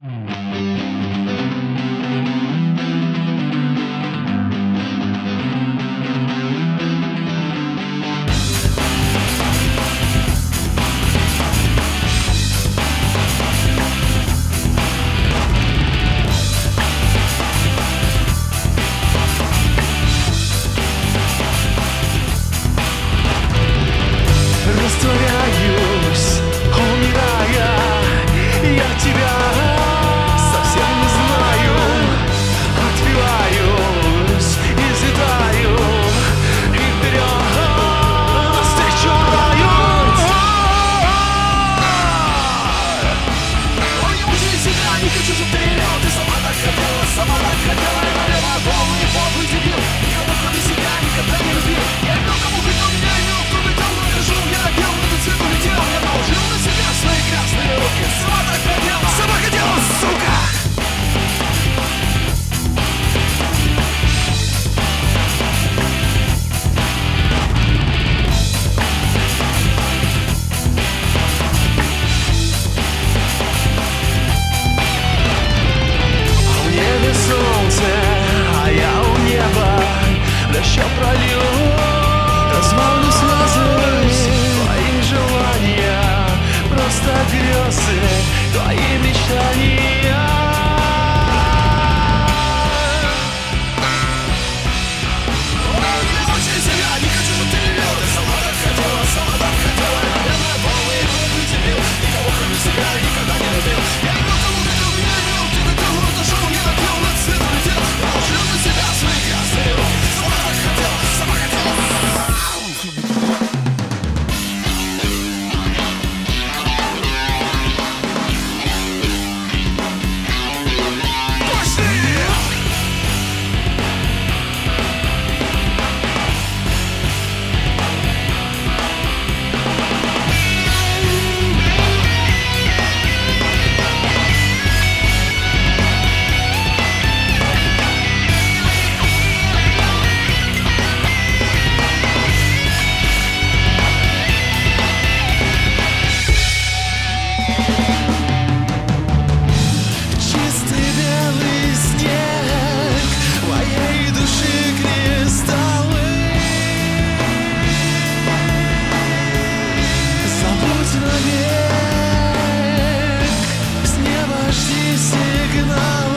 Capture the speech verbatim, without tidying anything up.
Растворяюсь, умирая, я тебя совсем не знаю. Отбиваюсь и взлетаю, и вперед навстречу раю. Ой, не мучай себя, не хочу, чтоб ты ревел. Ты сама так хотела, сама так хотела. И налево полный подлый дебил. Никого кроме себя никогда не любил. Я имел, кому хотел, меня имел, кто летел, но я жил, я пел, но ты цвет улетел. Я наложил на себя свои красные руки. Сама так хотела, сама хотела, сука! В небе солнце, а я у неба. Дождем пролью, разбавлю слезы твоих желания. Просто грезы, твои мечтания. Ой, не мучай себя, не хочу, чтоб ты ревел. Ты сама так хотела, сама так хотела. И, наверное, полный подлый дебил. Никого кроме себя никогда не любил. Я имел, кого хотел, меня имел. Ты хотел, но отошел, я пел, на цвет улетел. Я наложил на себя свои красные руки. Сама так хотела, сама хотела. Чистый белый снег моей души кристаллы. Забудь навек, с неба жди сигнал.